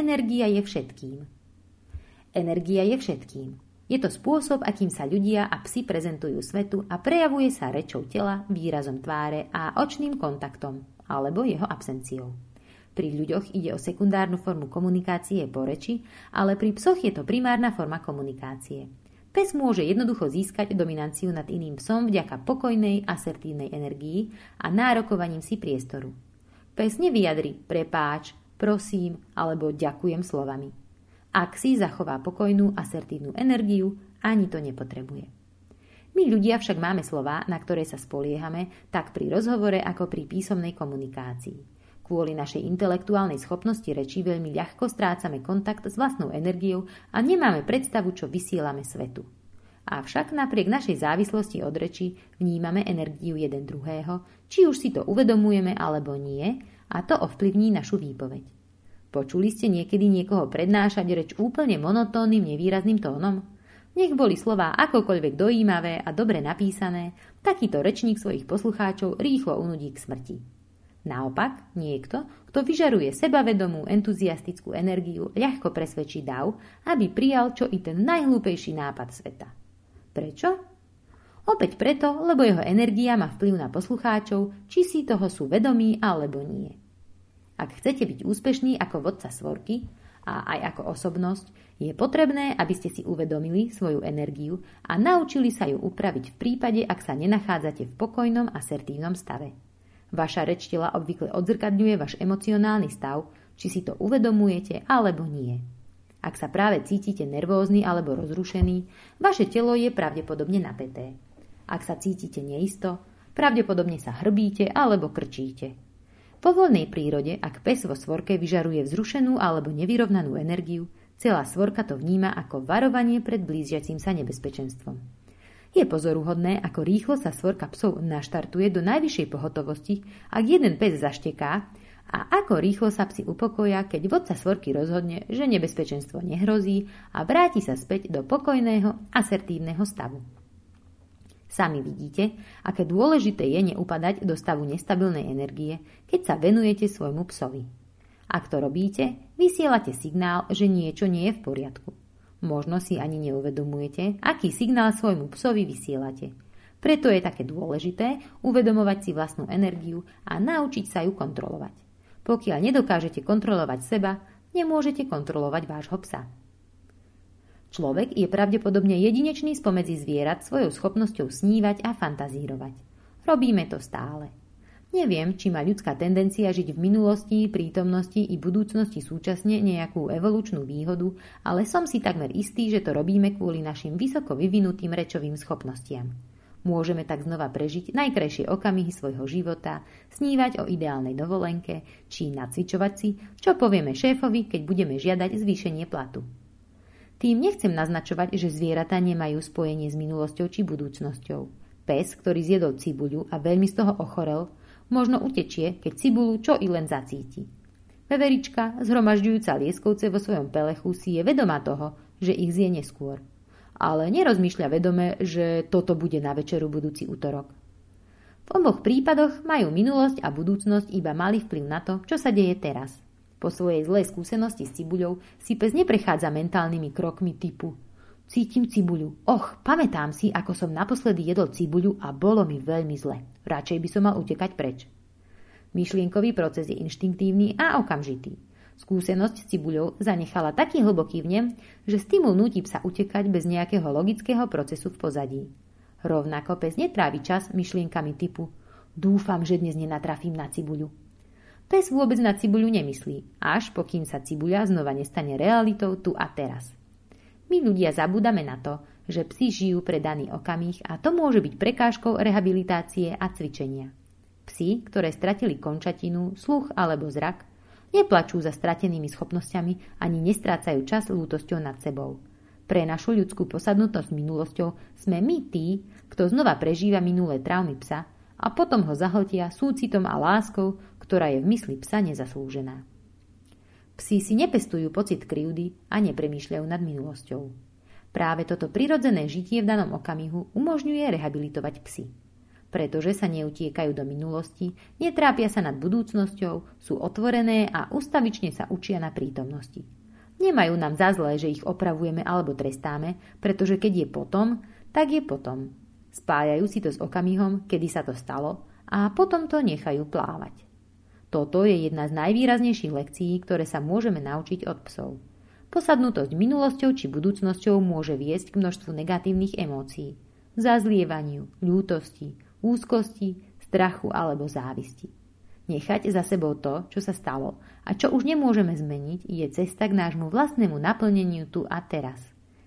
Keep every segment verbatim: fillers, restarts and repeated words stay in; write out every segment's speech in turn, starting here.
energia je všetkým. Energia je všetkým. Je to spôsob, akým sa ľudia a psi prezentujú svetu a prejavuje sa rečou tela, výrazom tváre a očným kontaktom, alebo jeho absenciou. Pri ľuďoch ide o sekundárnu formu komunikácie po reči, ale pri psoch je to primárna forma komunikácie. Pes môže jednoducho získať dominanciu nad iným psom vďaka pokojnej, asertívnej energii a nárokovaním si priestoru. Pes nevyjadri prepáč, prosím alebo ďakujem slovami. Ak si zachová pokojnú, asertívnu energiu, ani to nepotrebuje. My ľudia však máme slová, na ktoré sa spoliehame, tak pri rozhovore ako pri písomnej komunikácii. Kvôli našej intelektuálnej schopnosti reči veľmi ľahko strácame kontakt s vlastnou energiou a nemáme predstavu, čo vysielame svetu. Avšak napriek našej závislosti od reči vnímame energiu jeden druhého, či už si to uvedomujeme alebo nie, a to ovplyvní našu výpoveď. Počuli ste niekedy niekoho prednášať reč úplne monotónnym, nevýrazným tónom? Nech boli slová akokoľvek dojímavé a dobre napísané, takýto rečník svojich poslucháčov rýchlo unudí k smrti. Naopak, niekto, kto vyžaruje sebavedomú, entuziastickú energiu, ľahko presvedčí dav, aby prijal čo i ten najhlúpejší nápad sveta. Prečo? Opäť preto, lebo jeho energia má vplyv na poslucháčov, či si toho sú vedomí alebo nie. Ak chcete byť úspešní ako vodca svorky a aj ako osobnosť, je potrebné, aby ste si uvedomili svoju energiu a naučili sa ju upraviť v prípade, ak sa nenachádzate v pokojnom, asertívnom stave. Vaša reč tela obvykle odzrkadľuje váš emocionálny stav, či si to uvedomujete alebo nie. Ak sa práve cítite nervózny alebo rozrušený, vaše telo je pravdepodobne napäté. Ak sa cítite neisto, pravdepodobne sa hrbíte alebo krčíte. Po voľnej prírode, ak pes vo svorke vyžaruje vzrušenú alebo nevyrovnanú energiu, celá svorka to vníma ako varovanie pred blížiacim sa nebezpečenstvom. Je pozoruhodné, ako rýchlo sa svorka psov naštartuje do najvyššej pohotovosti, ak jeden pes zašteká, a ako rýchlo sa psi upokoja, keď vodca svorky rozhodne, že nebezpečenstvo nehrozí a vráti sa späť do pokojného, asertívneho stavu. Sami vidíte, aké dôležité je neupadať do stavu nestabilnej energie, keď sa venujete svojmu psovi. Ak to robíte, vysielate signál, že niečo nie je v poriadku. Možno si ani neuvedomujete, aký signál svojmu psovi vysielate. Preto je také dôležité uvedomovať si vlastnú energiu a naučiť sa ju kontrolovať. Pokiaľ nedokážete kontrolovať seba, nemôžete kontrolovať vášho psa. Človek je pravdepodobne jedinečný spomedzi zvierat svojou schopnosťou snívať a fantazírovať. Robíme to stále. Neviem, či má ľudská tendencia žiť v minulosti, prítomnosti i budúcnosti súčasne nejakú evolučnú výhodu, ale som si takmer istý, že to robíme kvôli našim vysoko vyvinutým rečovým schopnostiam. Môžeme tak znova prežiť najkrajšie okamihy svojho života, snívať o ideálnej dovolenke, či nacvičovať si, čo povieme šéfovi, keď budeme žiadať zvýšenie platu. Tým nechcem naznačovať, že zvieratá nemajú spojenie s minulosťou či budúcnosťou. Pes, ktorý zjedol cibuľu a veľmi z toho ochorel, možno utečie, keď cibulu čo i len zacíti. Veverička, zhromažďujúca lieskovce vo svojom pelechu, si je vedomá toho, že ich zje neskôr. Ale nerozmýšľa vedome, že toto bude na večeru budúci utorok. V oboch prípadoch majú minulosť a budúcnosť iba malý vplyv na to, čo sa deje teraz. Po svojej zlej skúsenosti s cibuľou si pes neprechádza mentálnymi krokmi typu cítim cibuľu. Och, pamätám si, ako som naposledy jedol cibuľu a bolo mi veľmi zle. Radšej by som mal utekať preč. Myšlienkový proces je inštinktívny a okamžitý. Skúsenosť s cibuľou zanechala taký hlboký vnem, že stimul núti psa utekať bez nejakého logického procesu v pozadí. Rovnako pes netrávi čas myšlienkami typu dúfam, že dnes nenatrafím na cibuľu. Pes vôbec na cibuľu nemyslí, až pokým sa cibuľa znova nestane realitou tu a teraz. My ľudia zabúdame na to, že psi žijú pre daný okamih a to môže byť prekážkou rehabilitácie a cvičenia. Psi, ktoré stratili končatinu, sluch alebo zrak, neplačú za stratenými schopnosťami ani nestrácajú čas lútosťou nad sebou. Pre našu ľudskú posadnutosť minulosťou sme my tí, kto znova prežíva minulé traumy psa a potom ho zahltia súcitom a láskou, ktorá je v mysli psa nezaslúžená. Psi si nepestujú pocit krivdy a nepremýšľajú nad minulosťou. Práve toto prirodzené žitie v danom okamihu umožňuje rehabilitovať psy. pretože sa neutiekajú do minulosti, netrápia sa nad budúcnosťou, sú otvorené a ustavične sa učia na prítomnosti. Nemajú nám za zlé, že ich opravujeme alebo trestáme, pretože keď je potom, tak je potom. Spájajú si to s okamihom, kedy sa to stalo a potom to nechajú plávať. Toto je jedna z najvýraznejších lekcií, ktoré sa môžeme naučiť od psov. Posadnutosť minulosťou či budúcnosťou môže viesť k množstvu negatívnych emócií. Zazlievaniu, ľútosti, úzkosti, strachu alebo závisti. Nechať za sebou to, čo sa stalo a čo už nemôžeme zmeniť, je cesta k nášmu vlastnému naplneniu tu a teraz.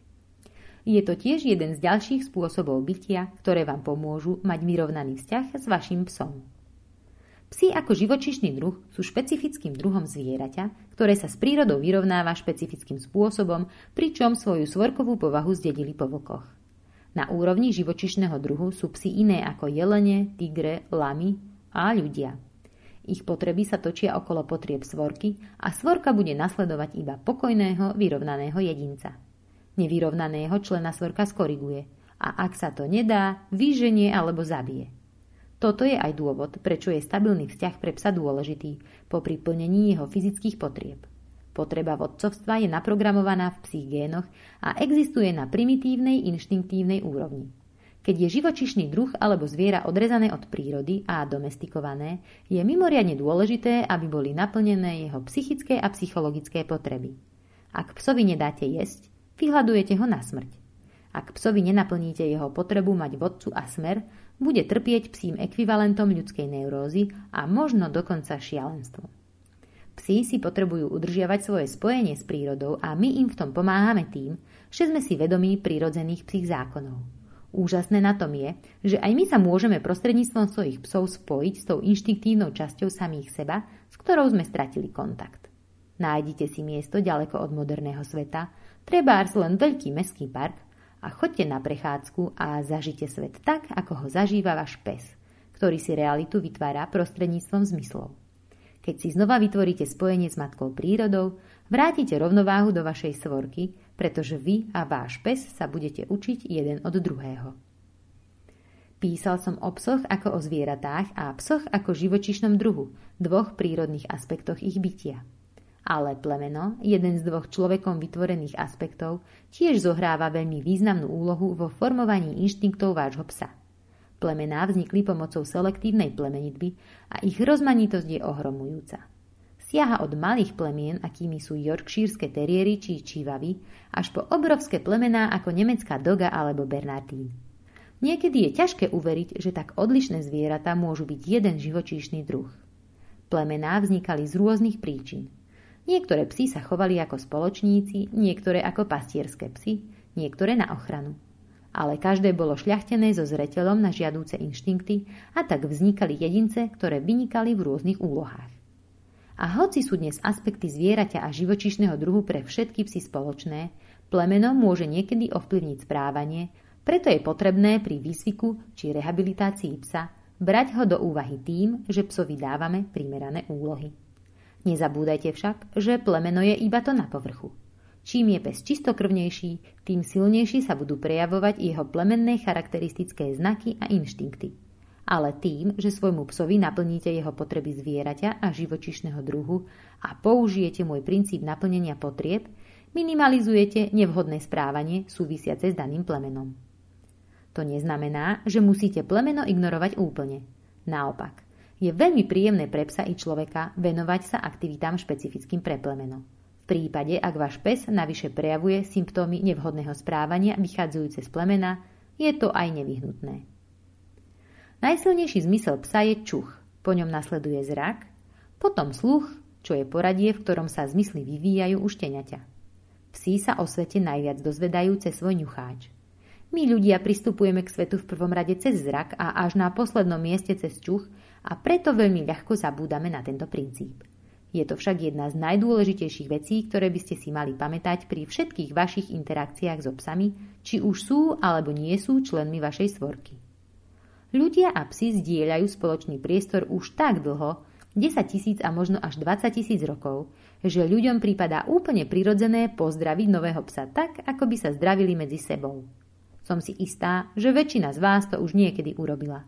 Je to tiež jeden z ďalších spôsobov bytia, ktoré vám pomôžu mať vyrovnaný vzťah s vašim psom. Psi ako živočíšny druh sú špecifickým druhom zvieraťa, ktoré sa s prírodou vyrovnáva špecifickým spôsobom, pričom svoju svorkovú povahu zdedili po vlkoch. Na úrovni živočíšneho druhu sú psi iné ako jelene, tigre, lamy a ľudia. Ich potreby sa točia okolo potrieb svorky a svorka bude nasledovať iba pokojného, vyrovnaného jedinca. Nevyrovnaného člena svorka skoriguje a ak sa to nedá, vyženie alebo zabije. Toto je aj dôvod, prečo je stabilný vzťah pre psa dôležitý, popri plnení jeho fyzických potrieb. Potreba vodcovstva je naprogramovaná v psích génoch a existuje na primitívnej inštinktívnej úrovni. Keď je živočíšny druh alebo zviera odrezané od prírody a domestikované, je mimoriadne dôležité, aby boli naplnené jeho psychické a psychologické potreby. Ak psovi nedáte jesť, vyhľadujete ho na smrť. Ak psovi nenaplníte jeho potrebu mať vodcu a smer, bude trpieť psím ekvivalentom ľudskej neurózy a možno dokonca šialenstvom. Psi si potrebujú udržiavať svoje spojenie s prírodou a my im v tom pomáhame tým, že sme si vedomí prírodzených psích zákonov. Úžasné na tom je, že aj my sa môžeme prostredníctvom svojich psov spojiť s tou inštinktívnou časťou samých seba, s ktorou sme stratili kontakt. Nájdite si miesto ďaleko od moderného sveta, trebárs len veľký mestský park a choďte na prechádzku a zažite svet tak, ako ho zažíva váš pes, ktorý si realitu vytvára prostredníctvom zmyslov. Keď si znova vytvoríte spojenie s matkou prírodou, vrátite rovnováhu do vašej svorky, pretože vy a váš pes sa budete učiť jeden od druhého. Písal som o psoch ako o zvieratách a psoch ako živočíšnom druhu, dvoch prírodných aspektoch ich bytia. Ale plemeno, jeden z dvoch človekom vytvorených aspektov, tiež zohráva veľmi významnú úlohu vo formovaní inštinktov vášho psa. Plemená vznikli pomocou selektívnej plemenitby a ich rozmanitosť je ohromujúca. Siaha od malých plemien, akými sú yorkshírske teriéry či čívavy, až po obrovské plemená ako nemecká doga alebo bernardín. Niekedy je ťažké uveriť, že tak odlišné zvieratá môžu byť jeden živočíšny druh. Plemená vznikali z rôznych príčin. Niektoré psy sa chovali ako spoločníci, niektoré ako pastierské psy, niektoré na ochranu. Ale každé bolo šľachtené so zreteľom na žiadúce inštinkty a tak vznikali jedince, ktoré vynikali v rôznych úlohách. A hoci sú dnes aspekty zvieraťa a živočíšneho druhu pre všetky psy spoločné, plemeno môže niekedy ovplyvniť správanie, preto je potrebné pri výcviku či rehabilitácii psa brať ho do úvahy tým, že psovi dávame primerané úlohy. Nezabúdajte však, že plemeno je iba to na povrchu. Čím je pes čistokrvnejší, tým silnejší sa budú prejavovať jeho plemenné charakteristické znaky a inštinkty. Ale tým, že svojmu psovi naplníte jeho potreby zvieraťa a živočíšneho druhu a použijete môj princíp naplnenia potrieb, minimalizujete nevhodné správanie súvisiace s daným plemenom. To neznamená, že musíte plemeno ignorovať úplne. Naopak, je veľmi príjemné pre psa i človeka venovať sa aktivitám špecifickým pre plemeno. V prípade, ak váš pes navyše prejavuje symptómy nevhodného správania vychádzajúce z plemena, je to aj nevyhnutné. Najsilnejší zmysel psa je čuch, po ňom nasleduje zrak, potom sluch, čo je poradie, v ktorom sa zmysly vyvíjajú u šteniaťa. Psi sa o svete najviac dozvedajú cez svoj ňucháč. My ľudia pristupujeme k svetu v prvom rade cez zrak a až na poslednom mieste cez čuch a preto veľmi ľahko zabúdame na tento princíp. Je to však jedna z najdôležitejších vecí, ktoré by ste si mali pamätať pri všetkých vašich interakciách so psami, či už sú alebo nie sú členmi vašej svorky. Ľudia a psi zdieľajú spoločný priestor už tak dlho, desaťtisíc a možno až dvadsaťtisíc rokov, že ľuďom prípadá úplne prirodzené pozdraviť nového psa tak, ako by sa zdravili medzi sebou. Som si istá, že väčšina z vás to už niekedy urobila.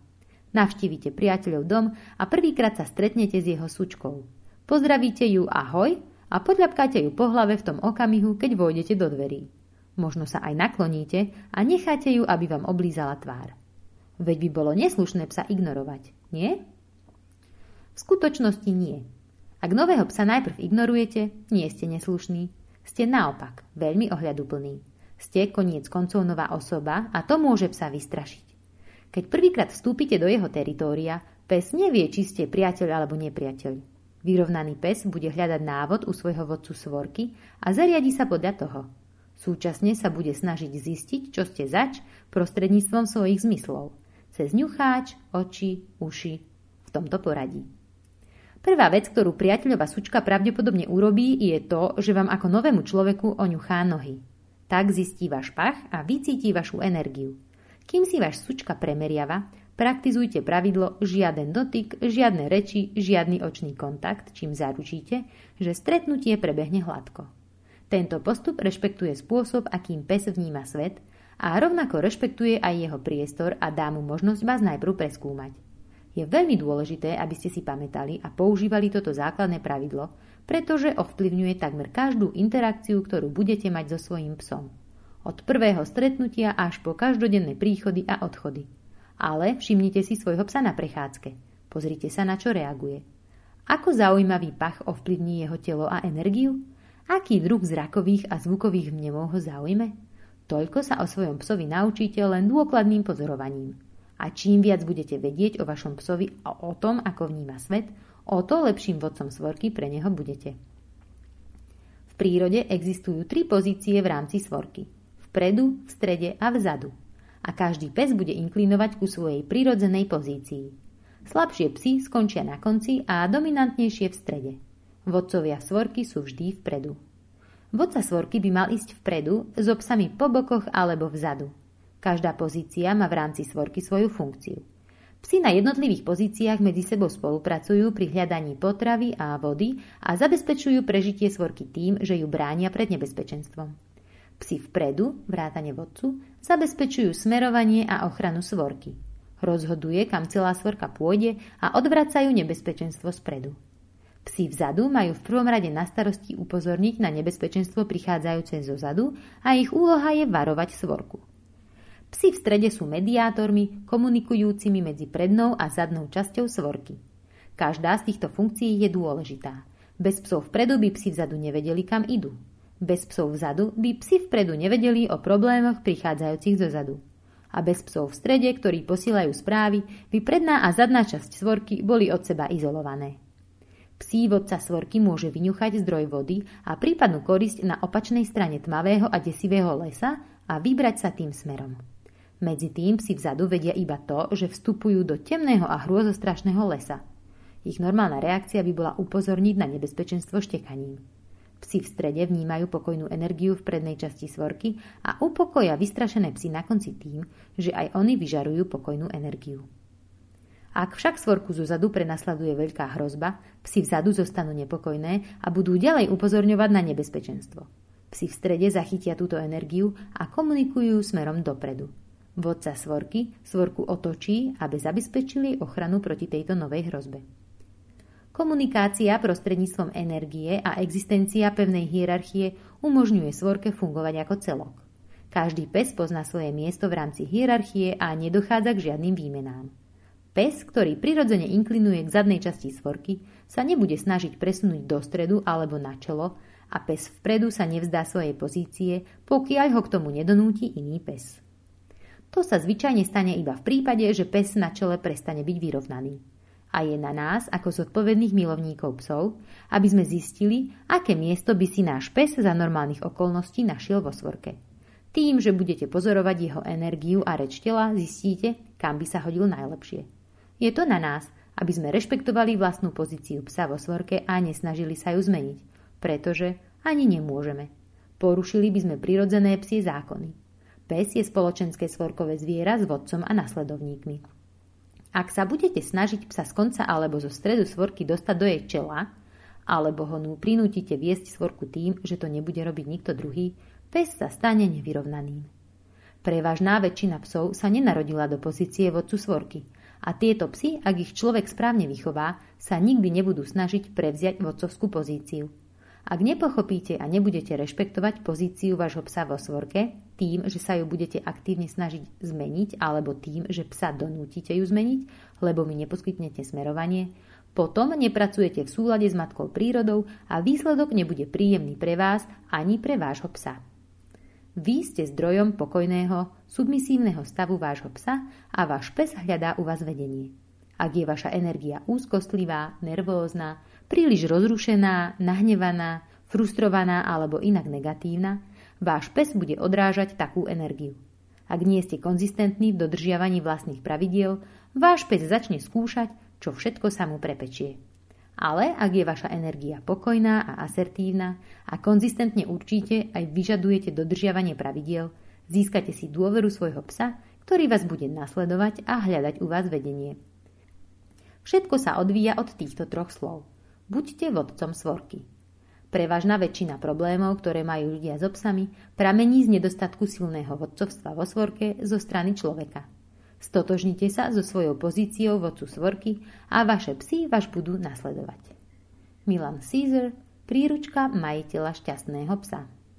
Navštívite priateľov dom a prvýkrát sa stretnete s jeho sučkou. Pozdravíte ju ahoj a podľapkáte ju po hlave v tom okamihu, keď vojdete do dverí. Možno sa aj nakloníte a necháte ju, aby vám oblízala tvár. Veď by bolo neslušné psa ignorovať, nie? V skutočnosti nie. Ak nového psa najprv ignorujete, nie ste neslušní. Ste naopak veľmi ohľaduplní. Ste koniec koncov nová osoba a to môže psa vystrašiť. Keď prvýkrát vstúpite do jeho teritória, pes nevie, či ste priateľ alebo nepriateľ. Vyrovnaný pes bude hľadať návod u svojho vodcu svorky a zariadi sa podľa toho. Súčasne sa bude snažiť zistiť, čo ste zač prostredníctvom svojich zmyslov. Cez ňucháč, oči, uši, v tomto poradí. Prvá vec, ktorú priateľová sučka pravdepodobne urobí, je to, že vám ako novému človeku oňuchá nohy. Tak zistí váš pach a vycíti vašu energiu. Kým si váš sučka premeriava, praktizujte pravidlo žiaden dotyk, žiadne reči, žiadny očný kontakt, čím zaručíte, že stretnutie prebehne hladko. Tento postup rešpektuje spôsob, akým pes vníma svet a rovnako rešpektuje aj jeho priestor a dá mu možnosť vás najprv preskúmať. Je veľmi dôležité, aby ste si pamätali a používali toto základné pravidlo, pretože ovplyvňuje takmer každú interakciu, ktorú budete mať so svojím psom. Od prvého stretnutia až po každodenné príchody a odchody. Ale všimnite si svojho psa na prechádzke. Pozrite sa, na čo reaguje. Ako zaujímavý pach ovplyvní jeho telo a energiu? Aký druh zrakových a zvukových vnemov ho zaujme? Toľko sa o svojom psovi naučíte len dôkladným pozorovaním. A čím viac budete vedieť o vašom psovi a o tom, ako vníma svet, o to lepším vodcom svorky pre neho budete. V prírode existujú tri pozície v rámci svorky. Vpredu, v strede a vzadu. A každý pes bude inklinovať ku svojej prirodzenej pozícii. Slabšie psy skončia na konci a dominantnejšie v strede. Vodcovia svorky sú vždy vpredu. Vodca svorky by mal ísť vpredu, so psami po bokoch alebo vzadu. Každá pozícia má v rámci svorky svoju funkciu. Psi na jednotlivých pozíciách medzi sebou spolupracujú pri hľadaní potravy a vody a zabezpečujú prežitie svorky tým, že ju bránia pred nebezpečenstvom. Psi vpredu, vrátane vodcu, zabezpečujú smerovanie a ochranu svorky. Rozhoduje, kam celá svorka pôjde a odvracajú nebezpečenstvo spredu. Psi vzadu majú v prvom rade na starosti upozorniť na nebezpečenstvo prichádzajúce zo zadu a ich úloha je varovať svorku. Psi v strede sú mediátormi, komunikujúcimi medzi prednou a zadnou časťou svorky. Každá z týchto funkcií je dôležitá. Bez psov vpredu by psi vzadu nevedeli, kam idú. Bez psov vzadu by psi vpredu nevedeli o problémoch prichádzajúcich zo zadu. A bez psov v strede, ktorí posielajú správy, by predná a zadná časť svorky boli od seba izolované. Psí vodca svorky môže vyňuchať zdroj vody a prípadnú korisť na opačnej strane tmavého a desivého lesa a vybrať sa tým smerom. Medzi tým psi vzadu vedia iba to, že vstupujú do temného a hrôzostrašného lesa. Ich normálna reakcia by bola upozorniť na nebezpečenstvo štekaním. Psi v strede vnímajú pokojnú energiu v prednej časti svorky a upokoja vystrašené psi na konci tým, že aj oni vyžarujú pokojnú energiu. Ak však svorku zozadu prenasleduje veľká hrozba, psi vzadu zostanú nepokojné a budú ďalej upozorňovať na nebezpečenstvo. Psi v strede zachytia túto energiu a komunikujú smerom dopredu. Vodca svorky svorku otočí, aby zabezpečili ochranu proti tejto novej hrozbe. Komunikácia prostredníctvom energie a existencia pevnej hierarchie umožňuje svorke fungovať ako celok. Každý pes pozná svoje miesto v rámci hierarchie a nedochádza k žiadnym výmenám. Pes, ktorý prirodzene inklinuje k zadnej časti svorky, sa nebude snažiť presunúť do stredu alebo na čelo a pes vpredu sa nevzdá svojej pozície, pokiaľ ho k tomu nedonúti iný pes. To sa zvyčajne stane iba v prípade, že pes na čele prestane byť vyrovnaný. A je na nás, ako zodpovedných milovníkov psov, aby sme zistili, aké miesto by si náš pes za normálnych okolností našiel vo svorke. Tým, že budete pozorovať jeho energiu a reč tela, zistíte, kam by sa hodil najlepšie. Je to na nás, aby sme rešpektovali vlastnú pozíciu psa vo svorke a nesnažili sa ju zmeniť, pretože ani nemôžeme. Porušili by sme prirodzené psie zákony. Pes je spoločenské svorkové zviera s vodcom a nasledovníkmi. Ak sa budete snažiť psa z konca alebo zo stredu svorky dostať do jej čela, alebo ho prinútite viesť svorku tým, že to nebude robiť nikto druhý, pes sa stane nevyrovnaným. Prevažná väčšina psov sa nenarodila do pozície vodcu svorky, A tieto psy, ak ich človek správne vychová, sa nikdy nebudú snažiť prevziať vodcovskú pozíciu. Ak nepochopíte a nebudete rešpektovať pozíciu vášho psa vo svorke, tým, že sa ju budete aktívne snažiť zmeniť, alebo tým, že psa donútite ju zmeniť, lebo mi neposkytnete smerovanie, potom nepracujete v súlade s matkou prírodou a výsledok nebude príjemný pre vás ani pre vášho psa. Vy ste zdrojom pokojného, submisívneho stavu vášho psa a váš pes hľadá u vás vedenie. Ak je vaša energia úzkostlivá, nervózna, príliš rozrušená, nahnevaná, frustrovaná alebo inak negatívna, váš pes bude odrážať takú energiu. Ak nie ste konzistentní v dodržiavaní vlastných pravidiel, váš pes začne skúšať, čo všetko sa mu prepečie. Ale ak je vaša energia pokojná a asertívna a konzistentne určite aj vyžadujete dodržiavanie pravidiel, získate si dôveru svojho psa, ktorý vás bude nasledovať a hľadať u vás vedenie. Všetko sa odvíja od týchto troch slov. Buďte vodcom svorky. Prevažná väčšina problémov, ktoré majú ľudia so psami, pramení z nedostatku silného vodcovstva vo svorke zo strany človeka. Stotožnite sa so svojou pozíciou vodcu svorky a vaše psy vás budú nasledovať. Milan Caesar, príručka majiteľa šťastného psa.